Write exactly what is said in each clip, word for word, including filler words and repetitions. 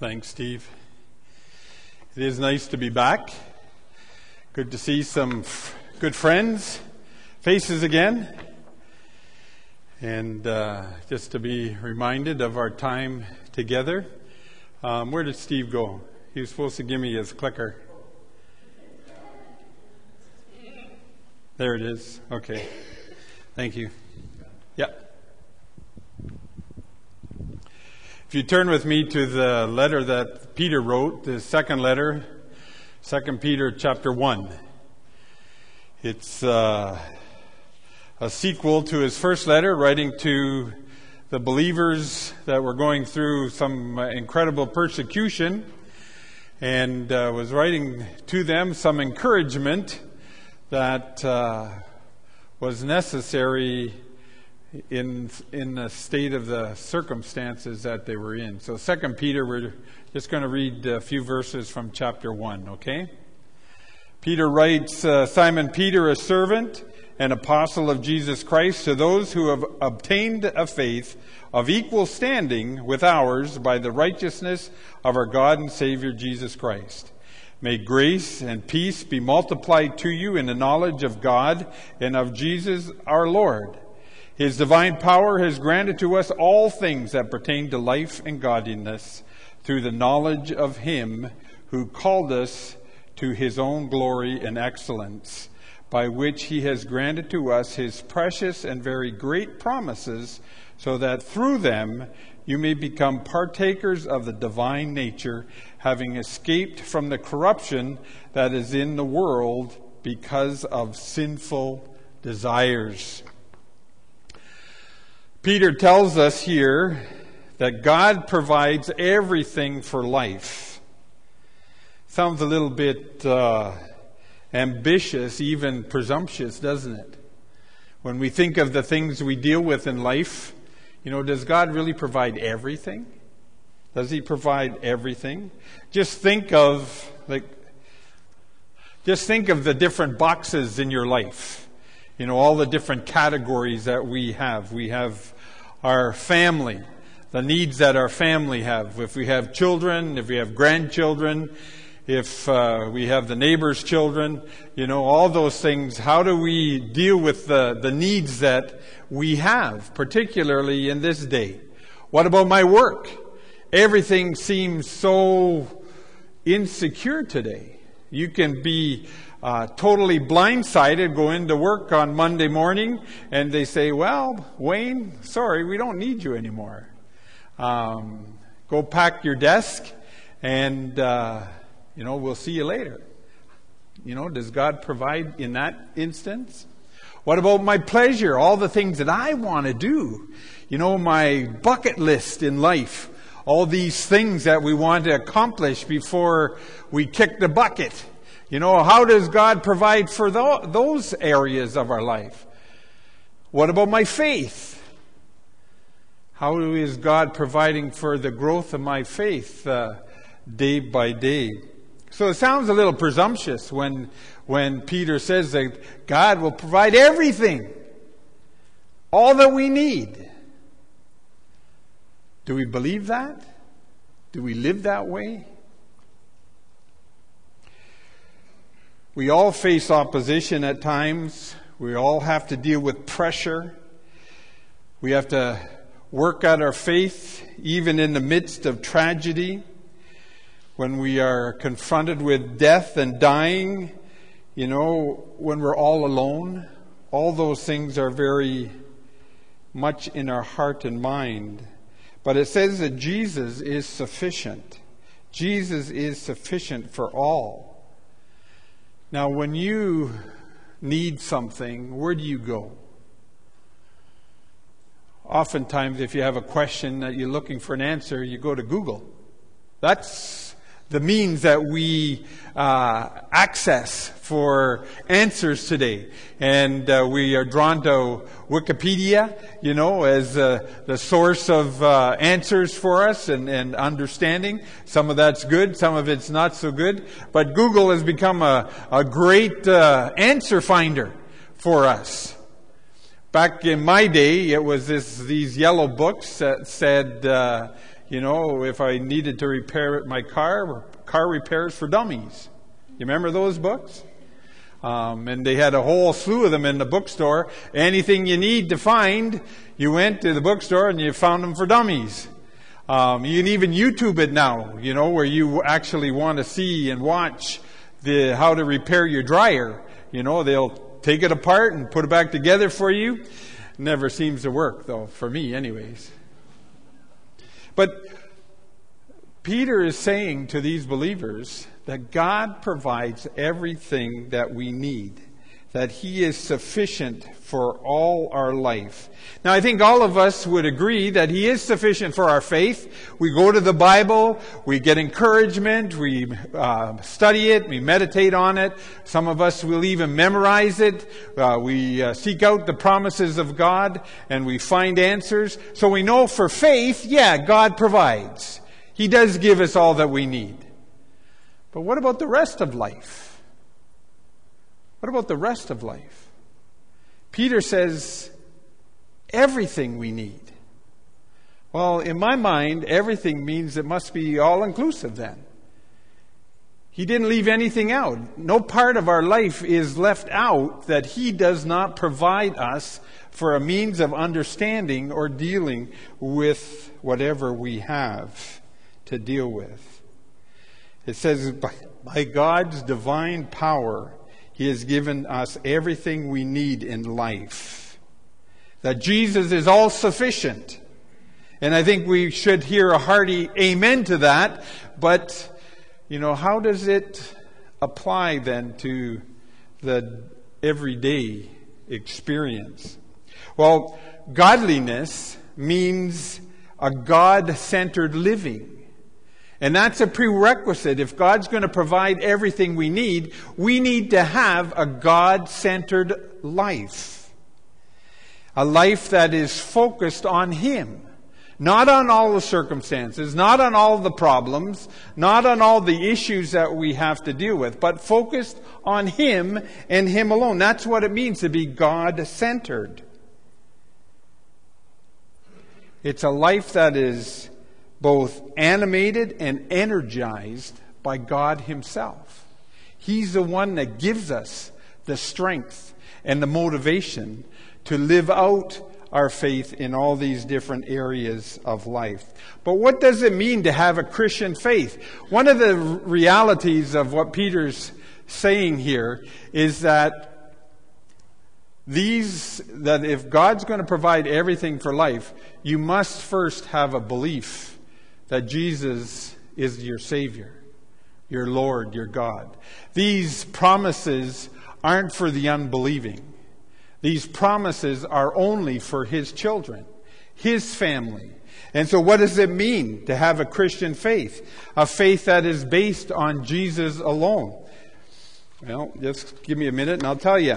Thanks, Steve. It is nice to be back. Good to see some f- good friends, faces again. And uh, just to be reminded of our time together. Um, where did Steve go? He was supposed to give me his clicker. There it is. Okay. Thank you. Yeah. If you turn with me to the letter that Peter wrote, the second letter, Second Peter chapter one. It's uh, a sequel to his first letter, writing to the believers that were going through some incredible persecution, and uh, was writing to them some encouragement that uh, was necessary in in the state of the circumstances that they were in. So Second Peter, we're just going to read a few verses from chapter one, okay? Peter writes, uh, Simon Peter, a servant and apostle of Jesus Christ, to those who have obtained a faith of equal standing with ours by the righteousness of our God and Savior Jesus Christ. May grace and peace be multiplied to you in the knowledge of God and of Jesus our Lord. His divine power has granted to us all things that pertain to life and godliness through the knowledge of Him who called us to His own glory and excellence, by which He has granted to us His precious and very great promises, so that through them you may become partakers of the divine nature, having escaped from the corruption that is in the world because of sinful desires. Peter tells us here that God provides everything for life. Sounds a little bit uh, ambitious, even presumptuous, doesn't it? When we think of the things we deal with in life, you know, does God really provide everything? Does He provide everything? Just think of, like, just think of the different boxes in your life. You know, all the different categories that we have. We have our family, the needs that our family have. If we have children, if we have grandchildren, if uh, we have the neighbor's children, you know, all those things. How do we deal with the, the needs that we have, particularly in this day? What about my work? Everything seems so insecure today. You can be Uh, totally blindsided, go into work on Monday morning, and they say, well, Wayne, sorry, we don't need you anymore. Um, go pack your desk, and, uh, you know, we'll see you later. You know, does God provide in that instance? What about my pleasure, all the things that I want to do? You know, my bucket list in life, all these things that we want to accomplish before we kick the bucket. You know, how does God provide for th- those areas of our life? What about my faith? How is God providing for the growth of my faith uh, day by day? So it sounds a little presumptuous when when Peter says that God will provide everything, all that we need. Do we believe that? Do we live that way? We all face opposition at times. We all have to deal with pressure. We have to work out our faith even in the midst of tragedy. When we are confronted with death and dying, you know, when we're all alone, all those things are very much in our heart and mind. But it says that Jesus is sufficient. Jesus is sufficient for all. Now, when you need something, where do you go? Oftentimes, if you have a question that you're looking for an answer, you go to Google. That's the means that we uh, access for answers today. And uh, we are drawn to Wikipedia, you know, as uh, the source of uh, answers for us and, and understanding. Some of that's good, some of it's not so good. But Google has become a, a great uh, answer finder for us. Back in my day, it was this, these yellow books that said, uh, you know, if I needed to repair my car, Car Repairs for Dummies. You remember those books? Um, and they had a whole slew of them in the bookstore. Anything you need to find, you went to the bookstore and you found them for dummies. Um, you can even YouTube it now, you know, where you actually want to see and watch the how to repair your dryer. You know, they'll take it apart and put it back together for you. Never seems to work, though, for me anyways. But Peter is saying to these believers that God provides everything that we need, that He is sufficient for all our life. Now, I think all of us would agree that He is sufficient for our faith. We go to the Bible, we get encouragement, we uh, study it, we meditate on it. Some of us will even memorize it. Uh, we uh, seek out the promises of God, and we find answers. So we know for faith, yeah, God provides. He does give us all that we need. But what about the rest of life? What about the rest of life? Peter says, everything we need. Well, in my mind, everything means it must be all-inclusive then. He didn't leave anything out. No part of our life is left out that He does not provide us for a means of understanding or dealing with whatever we have to deal with. It says, by God's divine power, He has given us everything we need in life. That Jesus is all sufficient. And I think we should hear a hearty amen to that. But, you know, how does it apply then to the everyday experience? Well, godliness means a God-centered living. And that's a prerequisite. If God's going to provide everything we need, we need to have a God-centered life. A life that is focused on Him. Not on all the circumstances, not on all the problems, not on all the issues that we have to deal with, but focused on Him and Him alone. That's what it means to be God-centered. It's a life that is both animated and energized by God Himself. He's the one that gives us the strength and the motivation to live out our faith in all these different areas of life. But what does it mean to have a Christian faith? One of the realities of what Peter's saying here is that these, that if God's going to provide everything for life, you must first have a belief that Jesus is your Savior, your Lord, your God. These promises aren't for the unbelieving. These promises are only for His children, His family. And so what does it mean to have a Christian faith? A faith that is based on Jesus alone. Well, just give me a minute and I'll tell you.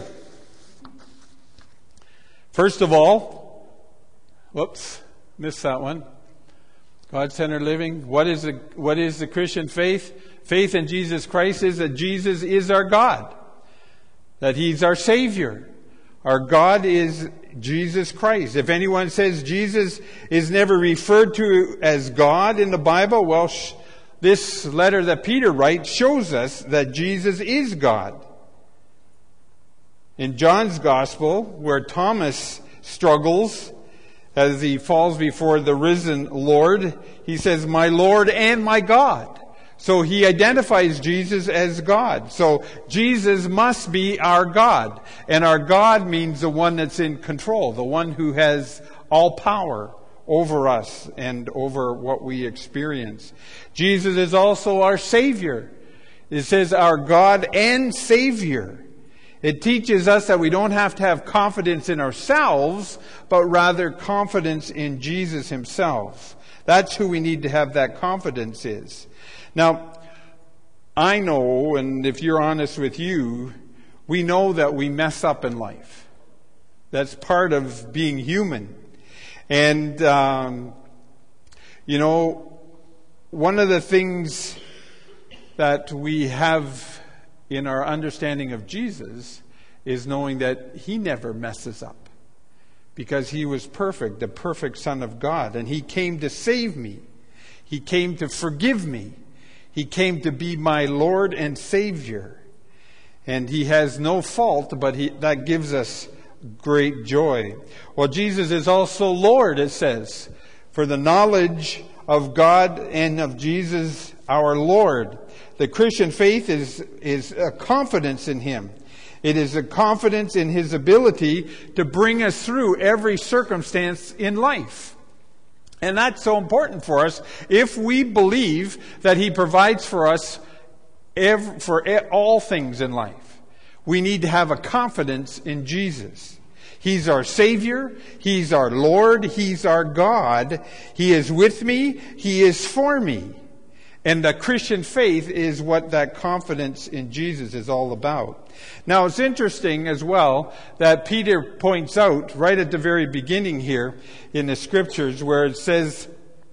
First of all, whoops, missed that one. God-centered living. What is the what is the Christian faith? Faith in Jesus Christ is that Jesus is our God. That He's our Savior. Our God is Jesus Christ. If anyone says Jesus is never referred to as God in the Bible, well, sh- this letter that Peter writes shows us that Jesus is God. In John's Gospel, where Thomas struggles as he falls before the risen Lord, he says, "My Lord and my God." So he identifies Jesus as God. So Jesus must be our God. And our God means the one that's in control, the one who has all power over us and over what we experience. Jesus is also our Savior. It says our God and Savior. It teaches us that we don't have to have confidence in ourselves, but rather confidence in Jesus Himself. That's who we need to have that confidence is. Now, I know, and if you're honest with you, we know that we mess up in life. That's part of being human. And, um, you know, one of the things that we have in our understanding of Jesus is knowing that He never messes up, because He was perfect, the perfect Son of God, and He came to save me. He came to forgive me. He came to be my Lord and Savior. And he has no fault, but he, that gives us great joy. Well, Jesus is also Lord, it says, for the knowledge of God and of Jesus our Lord. The Christian faith is, is a confidence in him. It is a confidence in his ability to bring us through every circumstance in life. And that's so important for us if we believe that he provides for us every, for all things in life. We need to have a confidence in Jesus. He's our Savior. He's our Lord. He's our God. He is with me. He is for me. And the Christian faith is what that confidence in Jesus is all about. Now, it's interesting as well that Peter points out right at the very beginning here in the scriptures where it says,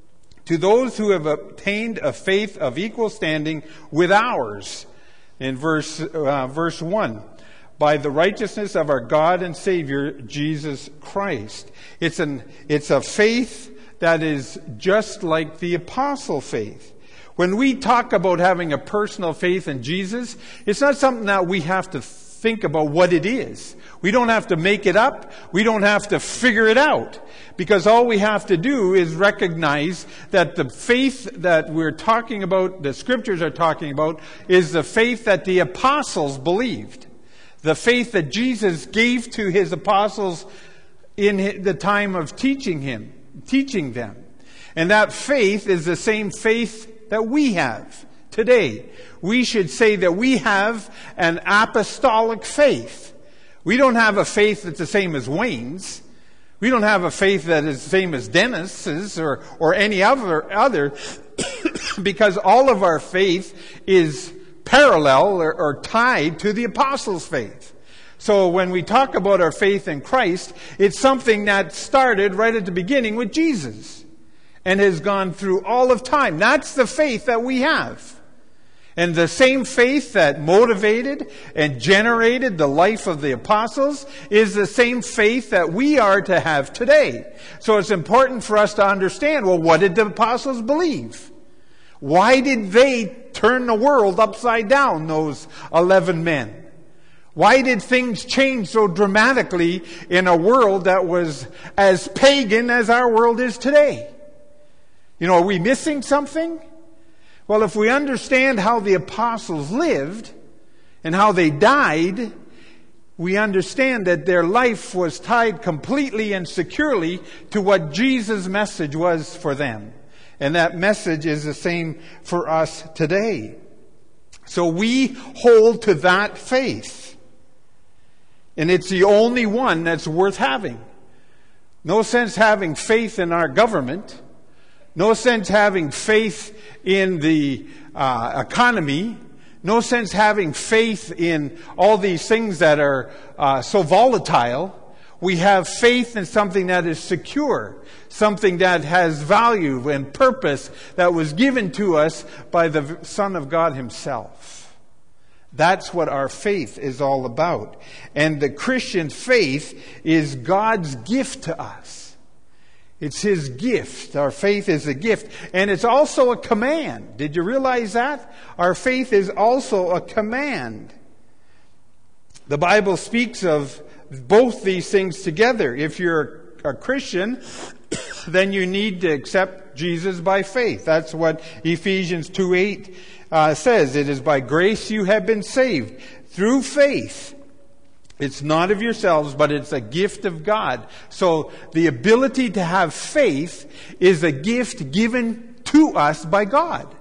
to those who have obtained a faith of equal standing with ours, in verse, uh, verse one, by the righteousness of our God and Savior, Jesus Christ. It's an, it's a faith that is just like the apostle faith. When we talk about having a personal faith in Jesus, it's not something that we have to think about what it is. We don't have to make it up. We don't have to figure it out. Because all we have to do is recognize that the faith that we're talking about, the scriptures are talking about, is the faith that the apostles believed. The faith that Jesus gave to his apostles in the time of teaching him, teaching them. And that faith is the same faith that we have today. We should say that we have an apostolic faith. We don't have a faith that's the same as Wayne's. We don't have a faith that is the same as Dennis's or, or any other, other because all of our faith is parallel or, or tied to the apostles' faith. So when we talk about our faith in Christ, it's something that started right at the beginning with Jesus and has gone through all of time. That's the faith that we have. And the same faith that motivated and generated the life of the apostles is the same faith that we are to have today. So it's important for us to understand, well, what did the apostles believe? Why did they turn the world upside down, those eleven men? Why did things change so dramatically in a world that was as pagan as our world is today? You know, are we missing something? Well, if we understand how the apostles lived and how they died, we understand that their life was tied completely and securely to what Jesus' message was for them. And that message is the same for us today. So we hold to that faith. And it's the only one that's worth having. No sense having faith in our government. No sense having faith in the uh, economy. No sense having faith in all these things that are uh, so volatile. We have faith in something that is secure, something that has value and purpose that was given to us by the Son of God himself. That's what our faith is all about. And the Christian faith is God's gift to us. It's his gift. Our faith is a gift. And it's also a command. Did you realize that? Our faith is also a command. The Bible speaks of both these things together. If you're a Christian, then you need to accept Jesus by faith. That's what Ephesians two eight uh, says. It is by grace you have been saved through faith. It's not of yourselves, but it's a gift of God. So the ability to have faith is a gift given to us by God.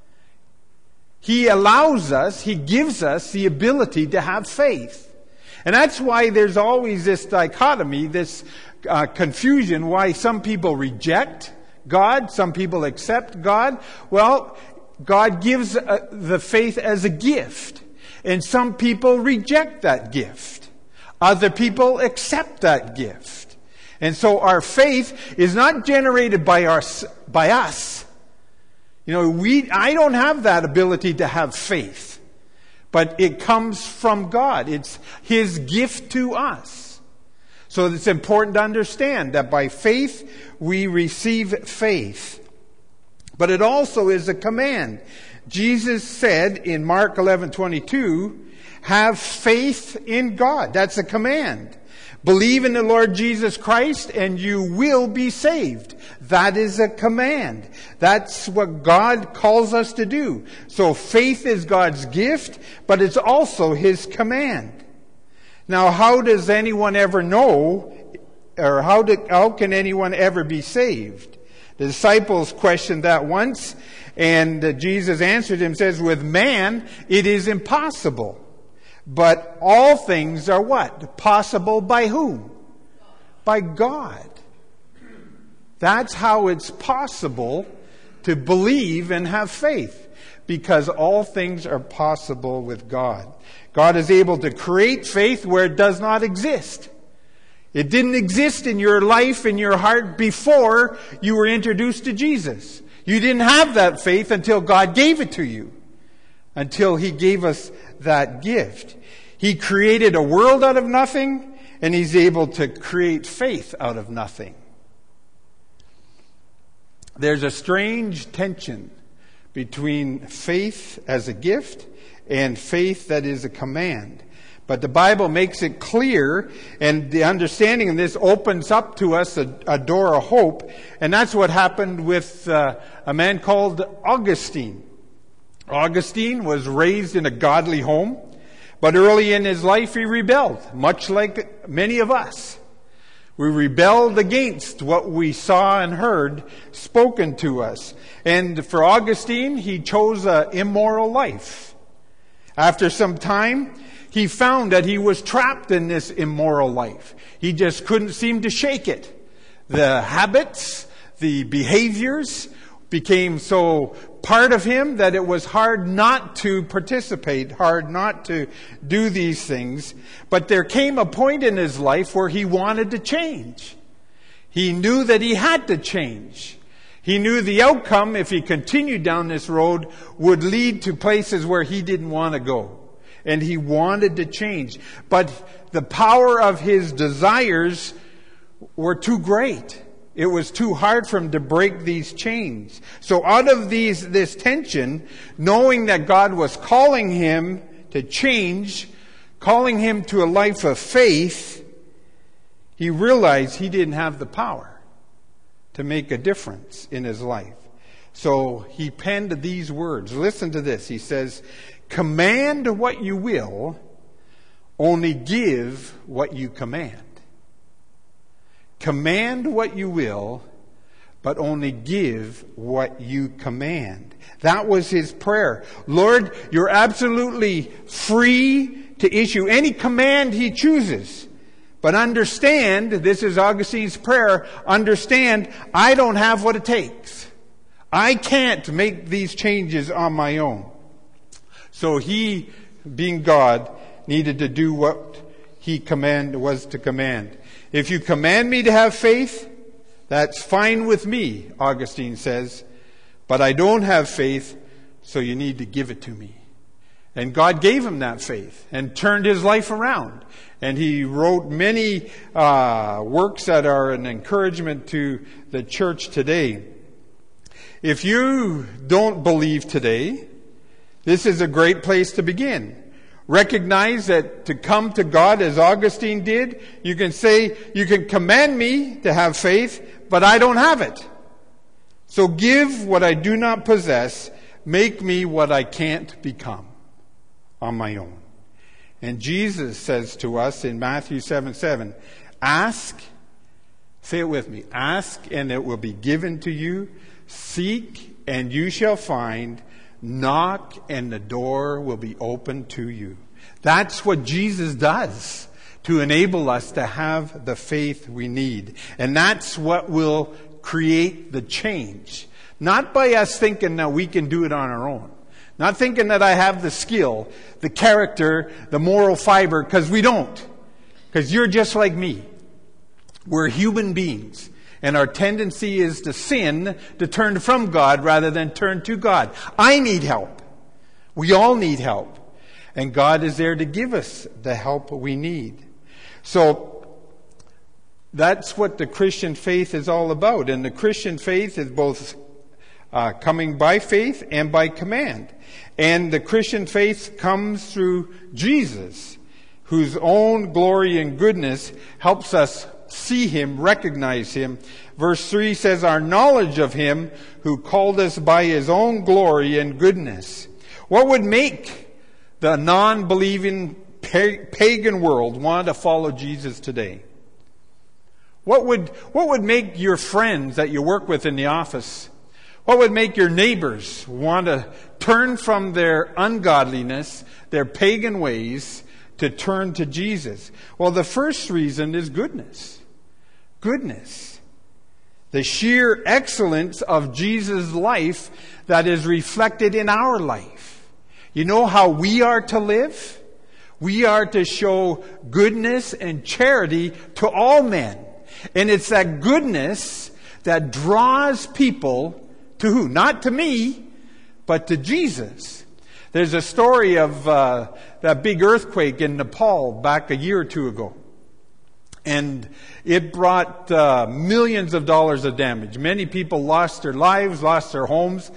He allows us, He gives us the ability to have faith. And that's why there's always this dichotomy, this uh, confusion, why some people reject God, some people accept God. Well, God gives uh, the faith as a gift. And some people reject that gift. Other people accept that gift. And so our faith is not generated by our, by us. You know, we, I don't have that ability to have faith. But it comes from God. It's His gift to us. So it's important to understand that by faith, we receive faith. But it also is a command. Jesus said in Mark eleven twenty-two, have faith in God. That's a command. Believe in the Lord Jesus Christ and you will be saved. That is a command. That's what God calls us to do. So faith is God's gift, but it's also His command. Now, how does anyone ever know, or how, do, how can anyone ever be saved? The disciples questioned that once, and uh, Jesus answered him, says, with man it is impossible. But all things are what? Possible by whom? By God. That's how it's possible to believe and have faith. Because all things are possible with God. God is able to create faith where it does not exist. It didn't exist in your life, in your heart, before you were introduced to Jesus. You didn't have that faith until God gave it to you. Until He gave us that gift. He created a world out of nothing, and He's able to create faith out of nothing. There's a strange tension between faith as a gift and faith that is a command. But the Bible makes it clear, and the understanding of this opens up to us a, a door of hope. And that's what happened with uh, a man called Augustine. Augustine was raised in a godly home, but early in his life he rebelled, much like many of us. We rebelled against what we saw and heard spoken to us. And for Augustine, he chose an immoral life. After some time, he found that he was trapped in this immoral life. He just couldn't seem to shake it. The habits, the behaviors became so part of him that it was hard not to participate, hard not to do these things. But there came a point in his life where he wanted to change. He knew that he had to change. He knew the outcome, if he continued down this road, would lead to places where he didn't want to go. And he wanted to change. But the power of his desires were too great. It was too hard for him to break these chains. So out of these, this tension, knowing that God was calling him to change, calling him to a life of faith, he realized he didn't have the power to make a difference in his life. So he penned these words. Listen to this. He says, command what you will, only give what you command. Command what you will, but only give what you command. That was his prayer. Lord, you're absolutely free to issue any command He chooses. But understand, this is Augustine's prayer, understand, I don't have what it takes. I can't make these changes on my own. So he, being God, needed to do what he command was to command. If you command me to have faith, that's fine with me, Augustine says. But I don't have faith, so you need to give it to me. And God gave him that faith and turned his life around. And he wrote many uh, works that are an encouragement to the church today. If you don't believe today, this is a great place to begin. Recognize that to come to God as Augustine did, you can say, you can command me to have faith, but I don't have it. So give what I do not possess, make me what I can't become on my own. And Jesus says to us in Matthew seven seven, ask, say it with me, ask and it will be given to you, seek and you shall find, knock and the door will be opened to you. That's what Jesus does to enable us to have the faith we need. And that's what will create the change. Not by us thinking that we can do it on our own. Not thinking that I have the skill, the character, the moral fiber, because we don't. Because you're just like me. We're human beings. And our tendency is to sin, to turn from God rather than turn to God. I need help. We all need help. And God is there to give us the help we need. So that's what the Christian faith is all about. And the Christian faith is both uh, coming by faith and by command. And the Christian faith comes through Jesus, whose own glory and goodness helps us see him, recognize him. Verse three says, our knowledge of him who called us by his own glory and goodness. What would make the non-believing pagan world want to follow Jesus today? What would, what would make your friends that you work with in the office, what would make your neighbors want to turn from their ungodliness, their pagan ways, to turn to Jesus? Well, the first reason is goodness. Goodness. The sheer excellence of Jesus' life that is reflected in our life. You know how we are to live? We are to show goodness and charity to all men. And it's that goodness that draws people to who? Not to me, but to Jesus. There's a story of uh, that big earthquake in Nepal back a year or two ago. And it brought uh, millions of dollars of damage. Many people lost their lives, lost their homes.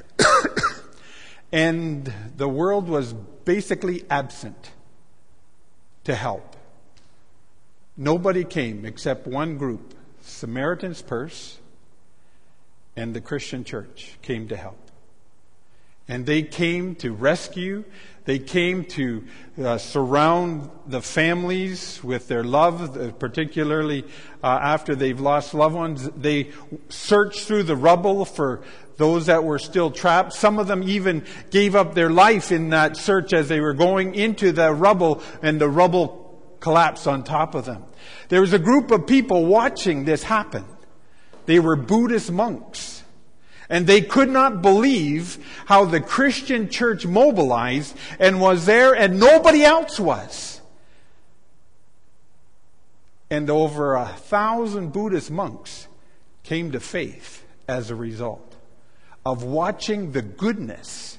And the world was basically absent to help. Nobody came except one group, Samaritan's Purse and the Christian Church came to help. And they came to rescue. They came to uh, surround the families with their love, uh, particularly uh, after they've lost loved ones. They searched through the rubble for those that were still trapped. Some of them even gave up their life in that search as they were going into the rubble, and the rubble collapsed on top of them. There was a group of people watching this happen. They were Buddhist monks. And they could not believe how the Christian church mobilized and was there and nobody else was. And over a thousand Buddhist monks came to faith as a result of watching the goodness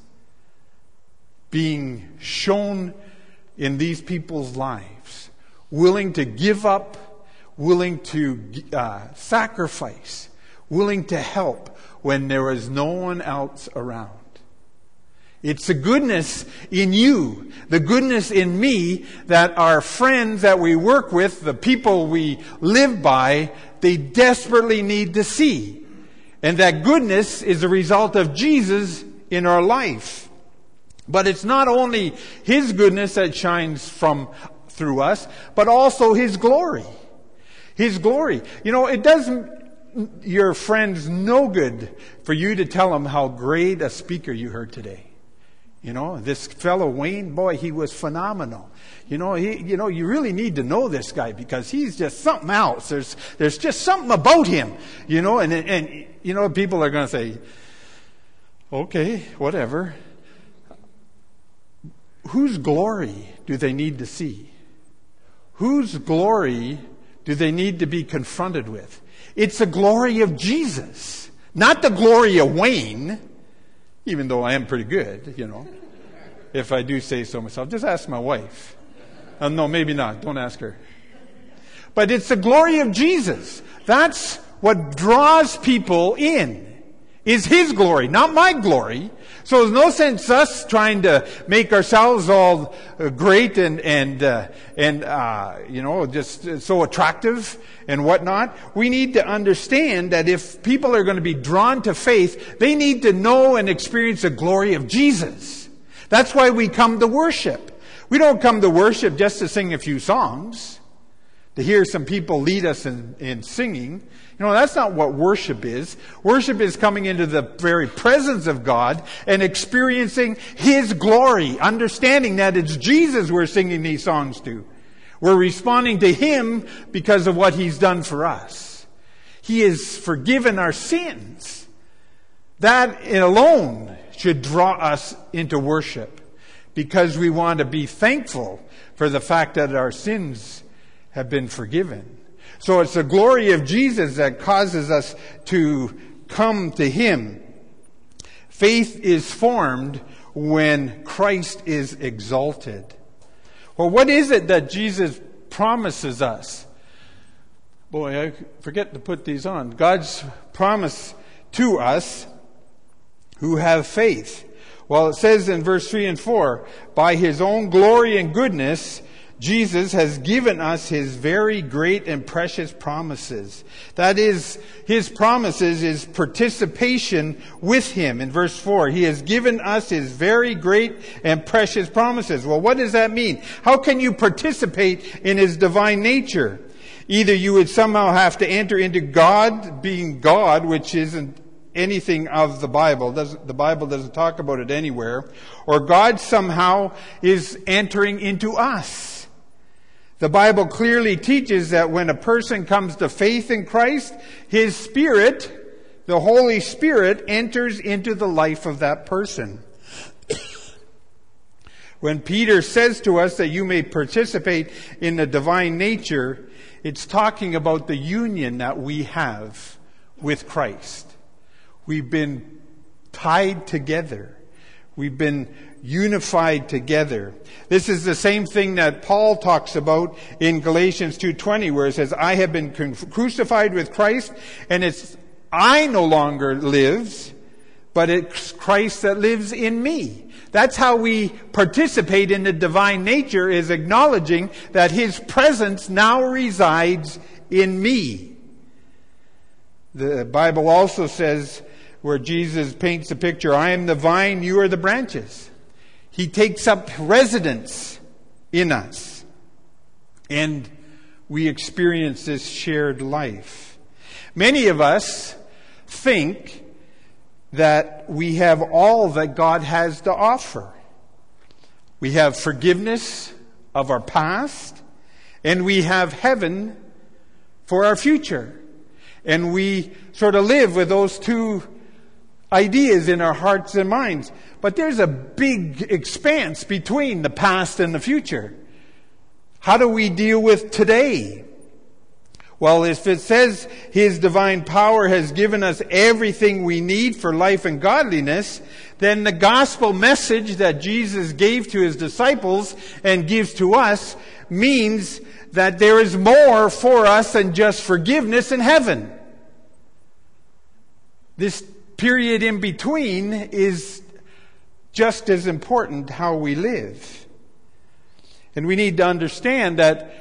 being shown in these people's lives. Willing to give up, willing to uh, sacrifice, willing to help when there is no one else around. It's the goodness in you, the goodness in me that our friends that we work with, the people we live by, they desperately need to see. And that goodness is a result of Jesus in our life. But it's not only His goodness that shines from through us, but also His glory. His glory. You know, it doesn't your friends no good for you to tell them how great a speaker you heard today. You know, this fellow Wayne, boy, he was phenomenal. You know, he, you know, you really need to know this guy because he's just something else. There's, there's just something about him. You know, and and you know, people are going to say, okay, whatever. Whose glory do they need to see? Whose glory do they need to be confronted with? It's the glory of Jesus, not the glory of Wayne, even though I am pretty good, you know, if I do say so myself. Just ask my wife. Uh, no, maybe not. Don't ask her. But it's the glory of Jesus. That's what draws people in, is His glory, not my glory. So there's no sense us trying to make ourselves all uh, great and and uh, and uh, you know, just so attractive and whatnot. We need to understand that if people are going to be drawn to faith, they need to know and experience the glory of Jesus. That's why we come to worship. We don't come to worship just to sing a few songs, to hear some people lead us in, in singing. You know, that's not what worship is. Worship is coming into the very presence of God and experiencing His glory, understanding that it's Jesus we're singing these songs to. We're responding to Him because of what He's done for us. He has forgiven our sins. That alone should draw us into worship because we want to be thankful for the fact that our sins have been forgiven. So it's the glory of Jesus that causes us to come to Him. Faith is formed when Christ is exalted. Well, what is it that Jesus promises us? Boy, I forget to put these on. God's promise to us who have faith. Well, it says in verse three and four, by his own glory and goodness, Jesus has given us his very great and precious promises. That is, his promises is participation with him. In verse four, he has given us his very great and precious promises. Well, what does that mean? How can you participate in his divine nature? Either you would somehow have to enter into God being God, which isn't anything of the Bible. Doesn't, the Bible doesn't talk about it anywhere. Or God somehow is entering into us. The Bible clearly teaches that when a person comes to faith in Christ, his Spirit, the Holy Spirit, enters into the life of that person. When Peter says to us that you may participate in the divine nature, it's talking about the union that we have with Christ. We've been tied together. We've been unified together. This is the same thing that Paul talks about in Galatians two twenty, where it says, I have been crucified with Christ, and it's I no longer lives, but it's Christ that lives in me. That's how we participate in the divine nature, is acknowledging that his presence now resides in me. The Bible also says, where Jesus paints the picture, I am the vine, you are the branches. He takes up residence in us. And we experience this shared life. Many of us think that we have all that God has to offer. We have forgiveness of our past, and we have heaven for our future. And we sort of live with those two ideas in our hearts and minds. But there's a big expanse between the past and the future. How do we deal with today? Well, if it says his divine power has given us everything we need for life and godliness, then the gospel message that Jesus gave to his disciples and gives to us means that there is more for us than just forgiveness in heaven. This period in between is just as important, how we live. And we need to understand that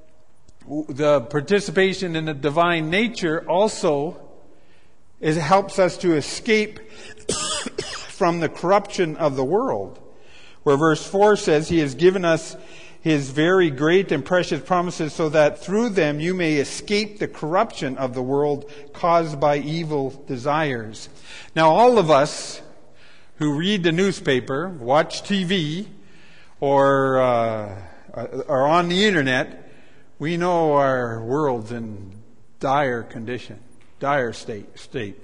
the participation in the divine nature also is, helps us to escape from the corruption of the world. Where verse four says, he has given us his very great and precious promises so that through them you may escape the corruption of the world caused by evil desires. Now, all of us who read the newspaper, watch T V, or uh, are on the internet, we know our world's in dire condition, dire state, state.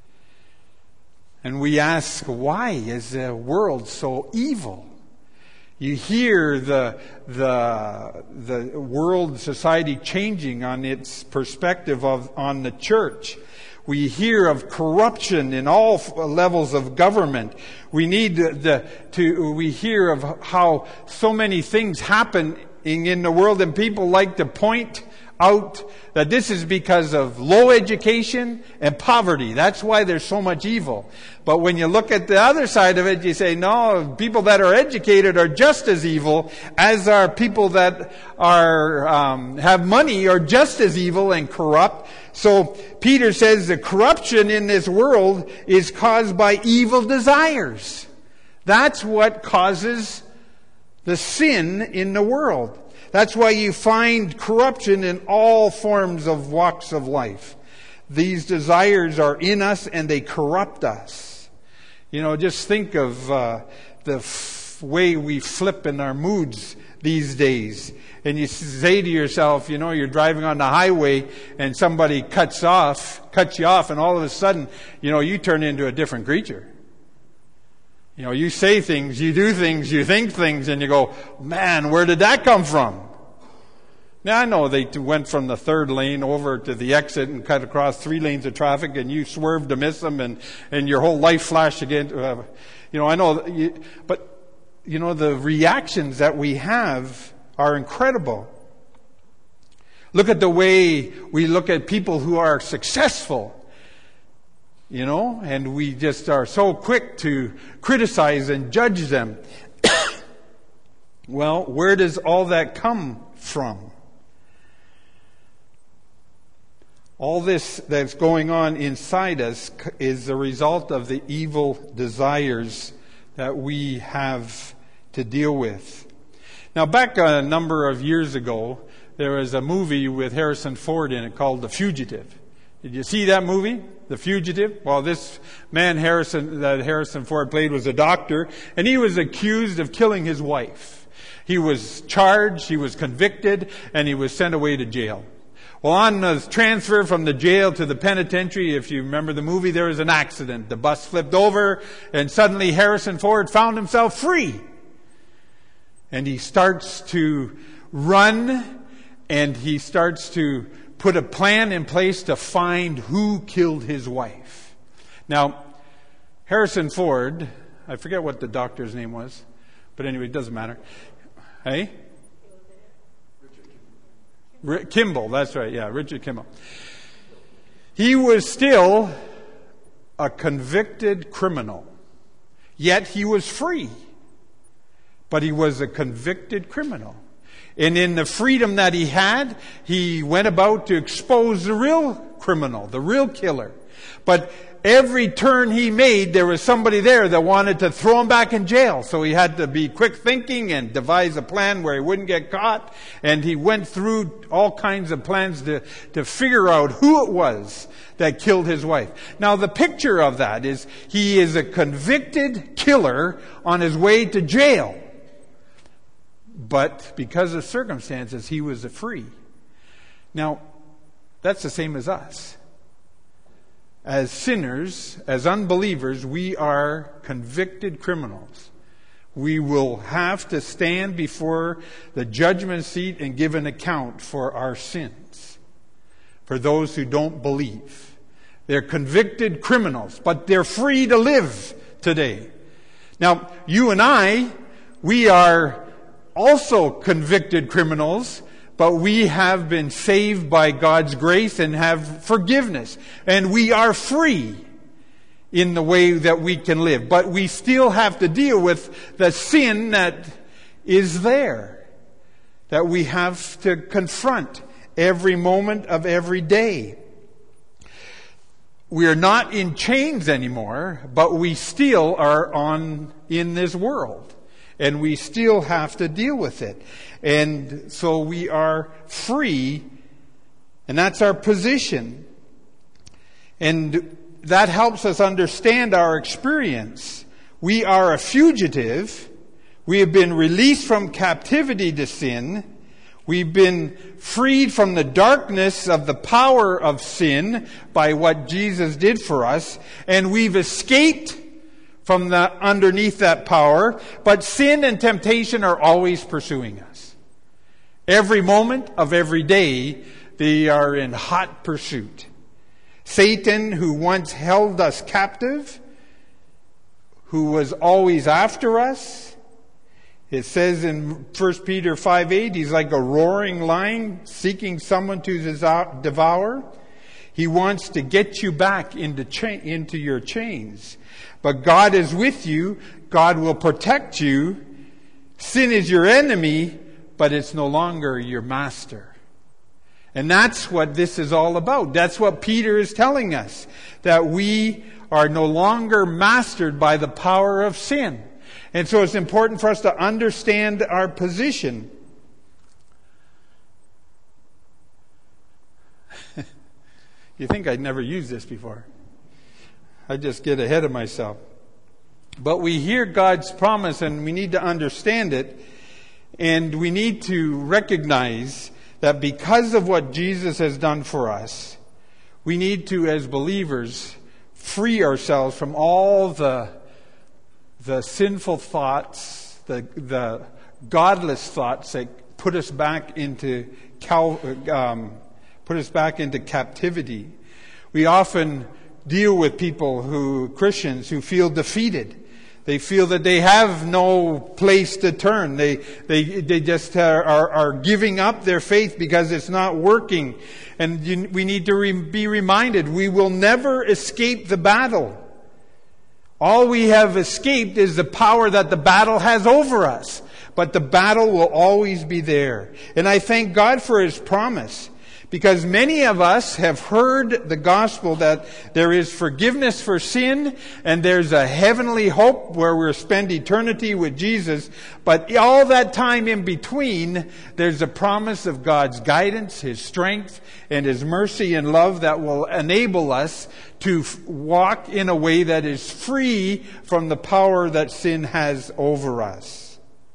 And we ask, why is the world so evil? You hear the the the world society changing on its perspective of on the church. We hear of corruption in all levels of government. We need the, to, we hear of how so many things happen in the world, and people like to point out that this is because of low education and poverty. That's why there's so much evil. But when you look at the other side of it, you say, no, people that are educated are just as evil as are people that are um, have money are just as evil and corrupt. So Peter says the corruption in this world is caused by evil desires. That's what causes the sin in the world. That's why you find corruption in all forms of walks of life. These desires are in us and they corrupt us. You know, just think of uh, the f- way we flip in our moods these days. And you say to yourself, you know, you're driving on the highway and somebody cuts off, cuts you off, and all of a sudden, you know, you turn into a different creature. You know, you say things, you do things, you think things, and you go, man, where did that come from? Now, I know they went from the third lane over to the exit and cut across three lanes of traffic, and you swerved to miss them, and, and your whole life flashed again. Uh, you know, I know, you, but, you know, the reactions that we have are incredible. Look at the way we look at people who are successful. You know, and we just are so quick to criticize and judge them. Well, where does all that come from? All this that's going on inside us is the result of the evil desires that we have to deal with. Now, back a number of years ago, there was a movie with Harrison Ford in it called The Fugitive. Did you see that movie, The Fugitive? Well, this man Harrison that Harrison Ford played was a doctor, and he was accused of killing his wife. He was charged, he was convicted, and he was sent away to jail. Well, on the transfer from the jail to the penitentiary, if you remember the movie, there was an accident. The bus flipped over, and suddenly Harrison Ford found himself free. And he starts to run, and he starts to put a plan in place to find who killed his wife. Now, Harrison Ford, I forget what the doctor's name was, but anyway, it doesn't matter. Hey? Richard Kimball, that's right, yeah, Richard Kimball. He was still a convicted criminal, yet he was free. But he was a convicted criminal. And in the freedom that he had, he went about to expose the real criminal, the real killer. But every turn he made, there was somebody there that wanted to throw him back in jail. So he had to be quick thinking and devise a plan where he wouldn't get caught. And he went through all kinds of plans to, to figure out who it was that killed his wife. Now, the picture of that is he is a convicted killer on his way to jail. But because of circumstances, he was free. Now, that's the same as us. As sinners, as unbelievers, we are convicted criminals. We will have to stand before the judgment seat and give an account for our sins. For those who don't believe. They're convicted criminals, but they're free to live today. Now, you and I, we are also convicted criminals, but we have been saved by God's grace and have forgiveness. And we are free in the way that we can live. But we still have to deal with the sin that is there, that we have to confront every moment of every day. We are not in chains anymore, but we still are on in this world. And we still have to deal with it. And so we are free, and that's our position. And that helps us understand our experience. We are a fugitive. We have been released from captivity to sin. We've been freed from the darkness of the power of sin by what Jesus did for us. And we've escaped from the underneath that power, but sin and temptation are always pursuing us. Every moment of every day, they are in hot pursuit. Satan, who once held us captive, who was always after us, it says in First Peter five eight, he's like a roaring lion seeking someone to devour. He wants to get you back into cha- into your chains. But God is with you. God will protect you. Sin is your enemy, but it's no longer your master. And that's what this is all about. That's what Peter is telling us. That we are no longer mastered by the power of sin. And so it's important for us to understand our position. You think I'd never used this before. I just get ahead of myself. But we hear God's promise and we need to understand it. And we need to recognize that because of what Jesus has done for us, we need to, as believers, free ourselves from all the, the sinful thoughts, the, the godless thoughts that put us back into cal, um, put us back into captivity. We often deal with people who, Christians, who feel defeated. They feel that they have no place to turn. They they they just are, are, are giving up their faith because it's not working. And you, we need to re, be reminded, we will never escape the battle. All we have escaped is the power that the battle has over us. But the battle will always be there. And I thank God for His promise. Because many of us have heard the gospel that there is forgiveness for sin and there's a heavenly hope where we'll spend eternity with Jesus. But all that time in between, there's a promise of God's guidance, His strength, and His mercy and love that will enable us to walk in a way that is free from the power that sin has over us.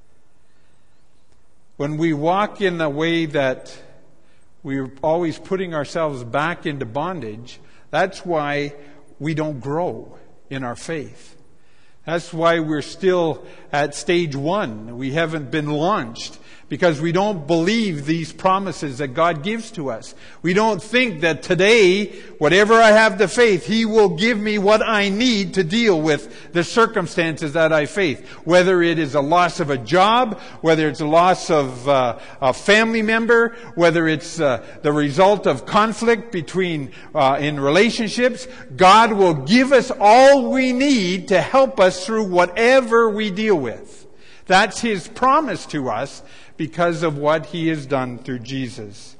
When we walk in a way that we're always putting ourselves back into bondage, that's why we don't grow in our faith. That's why we're still at stage one. We haven't been launched because we don't believe these promises that God gives to us. We don't think that today, whatever I have the faith, He will give me what I need to deal with the circumstances that I face. Whether it is a loss of a job, whether it's a loss of uh, a family member, whether it's uh, the result of conflict between uh, in relationships, God will give us all we need to help us through whatever we deal with. That's His promise to us because of what He has done through Jesus.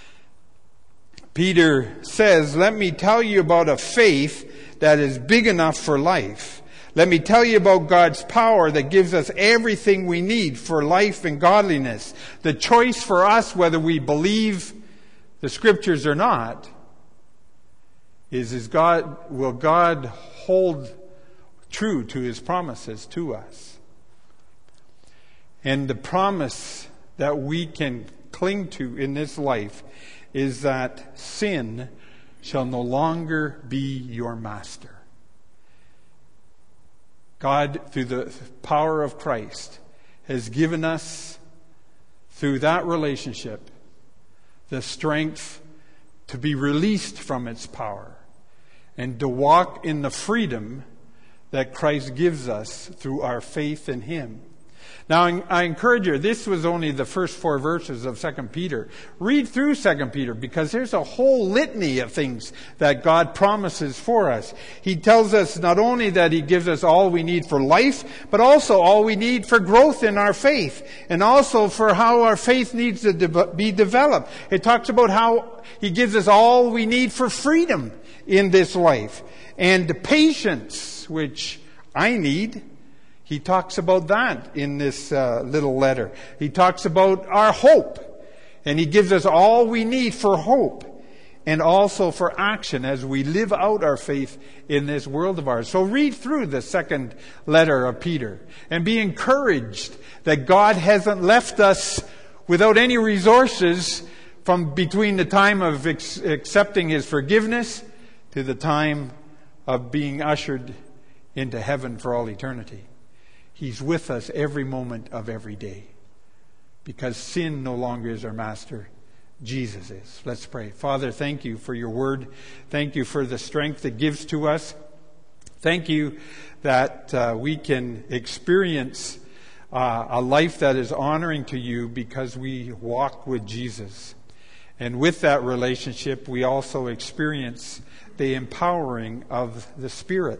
Peter says, let me tell you about a faith that is big enough for life. Let me tell you about God's power that gives us everything we need for life and godliness. The choice for us, whether we believe the Scriptures or not, is, is God, will God hold true to His promises to us? And the promise that we can cling to in this life is that sin shall no longer be your master. God, through the power of Christ, has given us, through that relationship, the strength to be released from its power and to walk in the freedom that Christ gives us through our faith in Him. Now, I encourage you, this was only the first four verses of Second Peter. Read through Second Peter because there's a whole litany of things that God promises for us. He tells us not only that He gives us all we need for life, but also all we need for growth in our faith, and also for how our faith needs to de- be developed. It talks about how He gives us all we need for freedom in this life, and patience, which I need. He talks about that in this uh, little letter. He talks about our hope. And he gives us all we need for hope. And also for action as we live out our faith in this world of ours. So read through the second letter of Peter. And be encouraged that God hasn't left us without any resources from between the time of ex- accepting His forgiveness to the time of being ushered into heaven for all eternity. He's with us every moment of every day. Because sin no longer is our master. Jesus is. Let's pray. Father, thank You for Your word. Thank You for the strength it gives to us. Thank You that uh, we can experience uh, a life that is honoring to You because we walk with Jesus. And with that relationship, we also experience the empowering of the Spirit.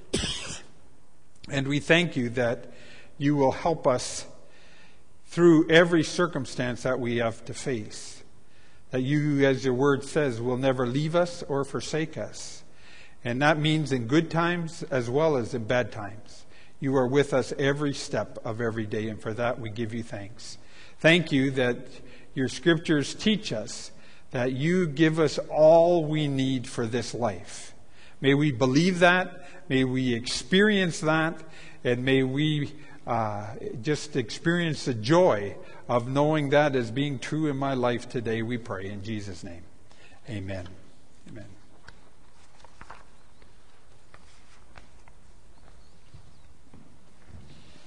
And we thank You that You will help us through every circumstance that we have to face. That You, as Your word says, will never leave us or forsake us. And that means in good times as well as in bad times. You are with us every step of every day, and for that we give You thanks. Thank You that Your Scriptures teach us that You give us all we need for this life. May we believe that. May we experience that, and may we uh, just experience the joy of knowing that as being true in my life today, we pray in Jesus' name. Amen. Amen.